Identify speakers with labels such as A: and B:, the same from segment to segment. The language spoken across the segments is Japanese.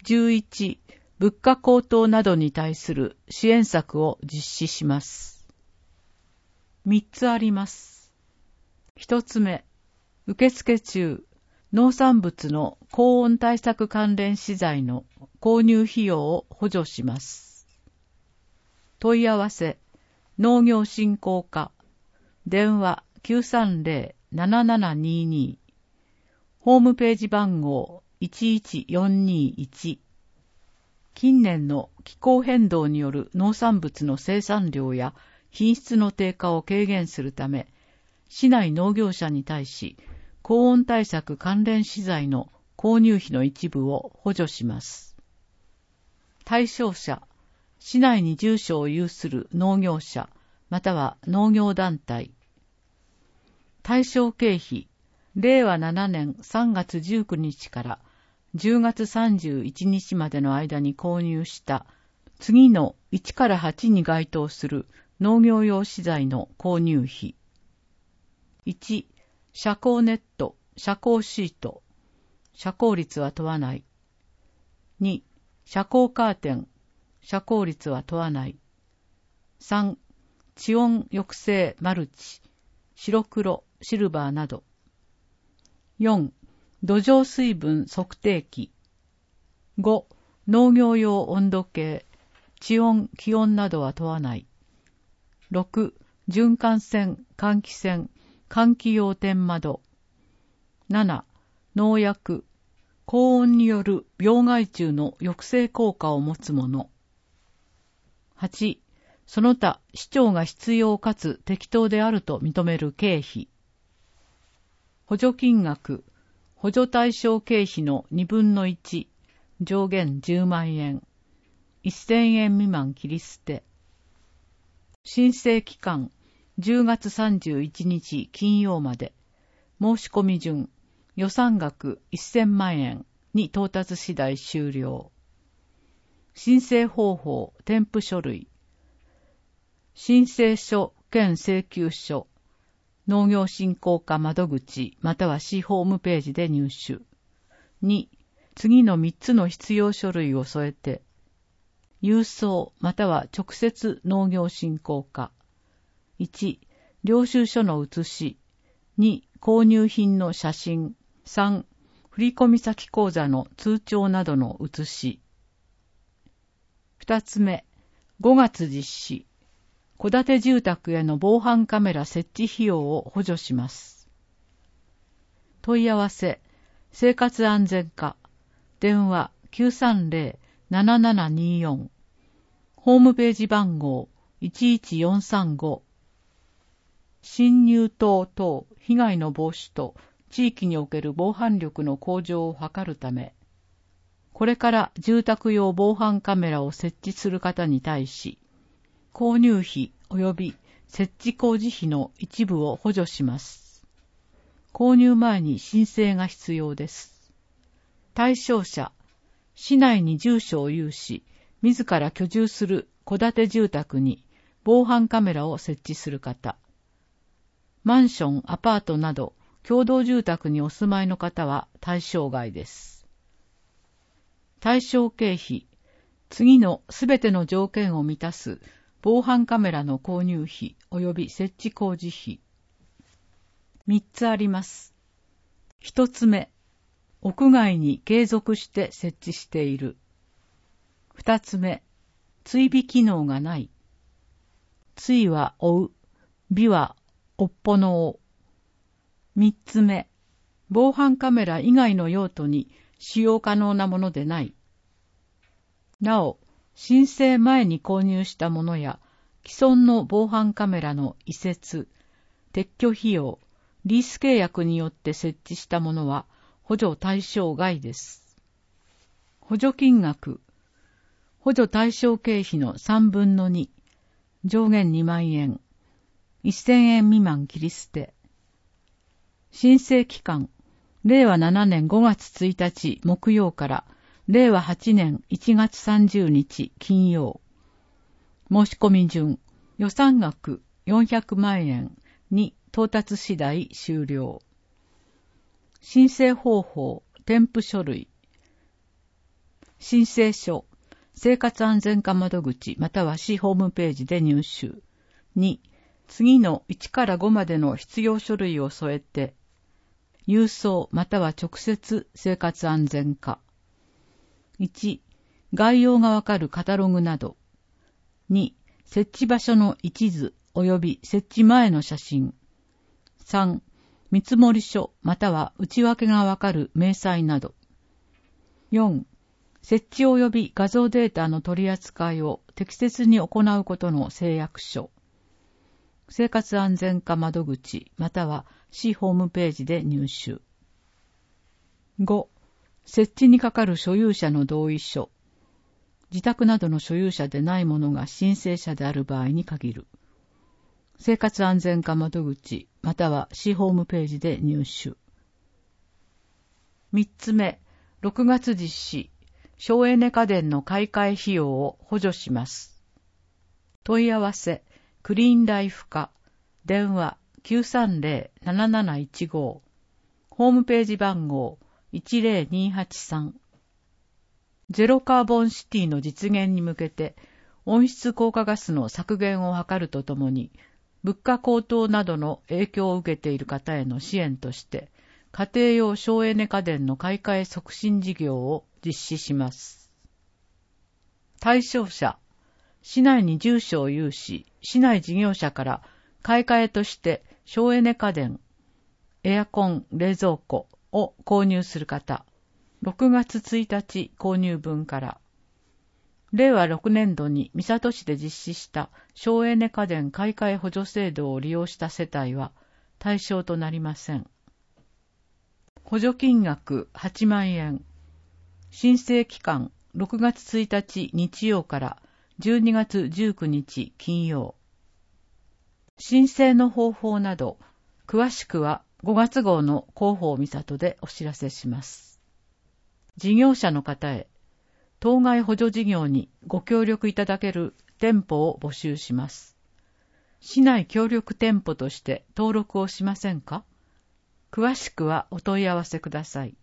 A: 11、物価高騰などに対する支援策を実施します。3つあります。1つ目、受付中、農産物の高温対策関連資材の購入費用を補助します。問い合わせ、農業振興課、電話 930-7722、ホームページ番号11421。近年の気候変動による農産物の生産量や品質の低下を軽減するため、市内農業者に対し、高温対策関連資材の購入費の一部を補助します。対象者、市内に住所を有する農業者、または農業団体。対象経費、令和7年3月19日から10月31日までの間に購入した次の1から8に該当する農業用資材の購入費。1、遮光ネット、遮光シート。遮光率は問わない。2、遮光カーテン。遮光率は問わない。3、地温抑制マルチ。白黒、シルバーなど。4、土壌水分測定器。5、農業用温度計。地温、気温などは問わない。6、循環扇、換気扇。換気用天窓。7、農薬。高温による病害虫の抑制効果を持つもの。8、その他市長が必要かつ適当であると認める経費。補助金額。補助対象経費の2分の1。上限10万円。1000円未満切り捨て。申請期間。10月31日金曜まで。申し込み順、予算額1000万円に到達次第終了。申請方法、添付書類。申請書兼請求書。農業振興課窓口または市ホームページで入手。2、次の3つの必要書類を添えて。郵送または直接農業振興課。1、領収書の写し。2、購入品の写真。3、振込先口座の通帳などの写し。2つ目、5月実施。戸建て住宅への防犯カメラ設置費用を補助します。問い合わせ、生活安全課。電話 930-7724。ホームページ番号11435。侵入等々被害の防止と地域における防犯力の向上を図るため、これから住宅用防犯カメラを設置する方に対し、購入費及び設置工事費の一部を補助します。購入前に申請が必要です。対象者、市内に住所を有し、自ら居住する戸建て住宅に防犯カメラを設置する方。マンション、アパートなど共同住宅にお住まいの方は対象外です。対象経費、次のすべての条件を満たす防犯カメラの購入費及び設置工事費。3つあります。1つ目、屋外に継続して設置している。2つ目、追尾機能がない。追は追う、尾はおっぽの尾。3つ目、防犯カメラ以外の用途に使用可能なものでない。なお、申請前に購入したものや既存の防犯カメラの移設、撤去費用、リース契約によって設置したものは補助対象外です。補助金額、補助対象経費の3分の2、上限2万円、1000円未満切り捨て。申請期間、令和7年5月1日木曜から令和8年1月30日金曜。申し込み順、予算額400万円に到達次第終了。申請方法、添付書類。 申請書、生活安全課窓口または市ホームページで入手。2、次の1から5までの必要書類を添えて、郵送または直接生活安全課。1、概要がわかるカタログなど。2、設置場所の一図及び設置前の写真。3、見積書または内訳がわかる明細など。4、設置及び画像データの取り扱いを適切に行うことの誓約書。生活安全課窓口または市ホームページで入手。5、設置にかかる所有者の同意書。自宅などの所有者でないものが申請者である場合に限る。生活安全課窓口または市ホームページで入手。3つ目、6月実施、省エネ家電の買い替え費用を補助します。問い合わせ、クリーンライフ課、電話 930-7715、ホームページ番号10283。ゼロカーボンシティの実現に向けて温室効果ガスの削減を図るとともに、物価高騰などの影響を受けている方への支援として、家庭用省エネ家電の買い替え促進事業を実施します。対象者、市内に住所を有し、市内事業者から買い替えとして省エネ家電、エアコン、冷蔵庫を購入する方、6月1日購入分から、令和6年度に三郷市で実施した省エネ家電買い替え補助制度を利用した世帯は対象となりません。補助金額8万円。申請期間6月1日日曜から12月19日金曜。申請の方法など、詳しくは5月号の広報三郷でお知らせします。事業者の方へ、当該補助事業にご協力いただける店舗を募集します。市内協力店舗として登録をしませんか？詳しくはお問い合わせください。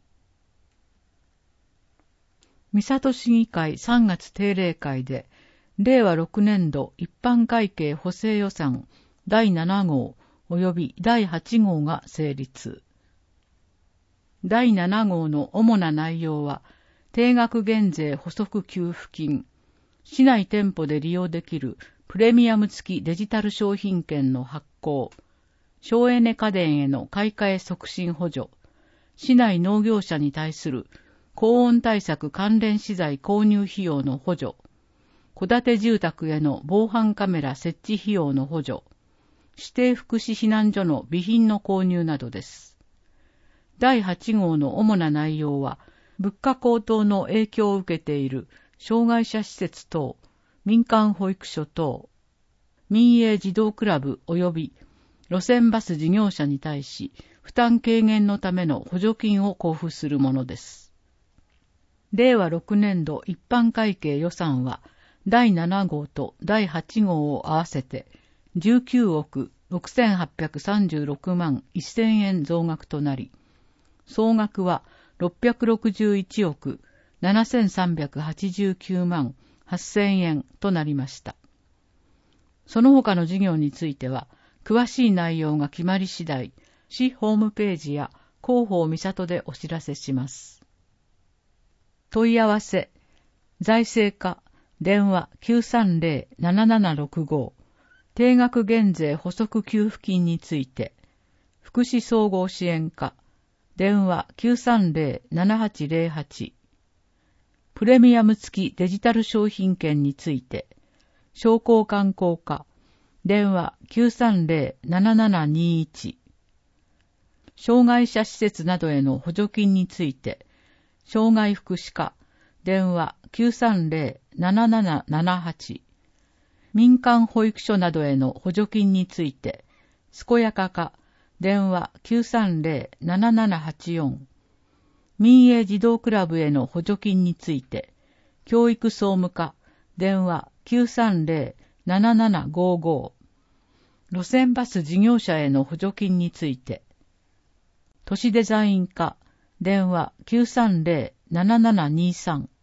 A: 三郷市議会3月定例会で、令和6年度一般会計補正予算第7号及び第8号が成立。第7号の主な内容は、定額減税補足給付金、市内店舗で利用できるプレミアム付きデジタル商品券の発行、省エネ家電への買い替え促進補助、市内農業者に対する高温対策関連資材購入費用の補助、戸建て住宅への防犯カメラ設置費用の補助、指定福祉避難所の備品の購入などです。第8号の主な内容は、物価高騰の影響を受けている障害者施設等、民間保育所等、民営児童クラブ及び路線バス事業者に対し、負担軽減のための補助金を交付するものです。令和6年度一般会計予算は、第7号と第8号を合わせて、19億6836万1000円増額となり、総額は661億7389万8000円となりました。その他の事業については、詳しい内容が決まり次第、市ホームページや広報三郷でお知らせします。問い合わせ、財政課、電話 930-7765、定額減税補足給付金について、福祉総合支援課、電話 930-7808、プレミアム付きデジタル商品券について、商工観光課、電話 930-7721、障害者施設などへの補助金について、障害福祉課、電話 930-7778、民間保育所などへの補助金について、健やか課、電話 930-7784、民営児童クラブへの補助金について、教育総務課、電話 930-7755、路線バス事業者への補助金について、都市デザイン課、電話 930-7723、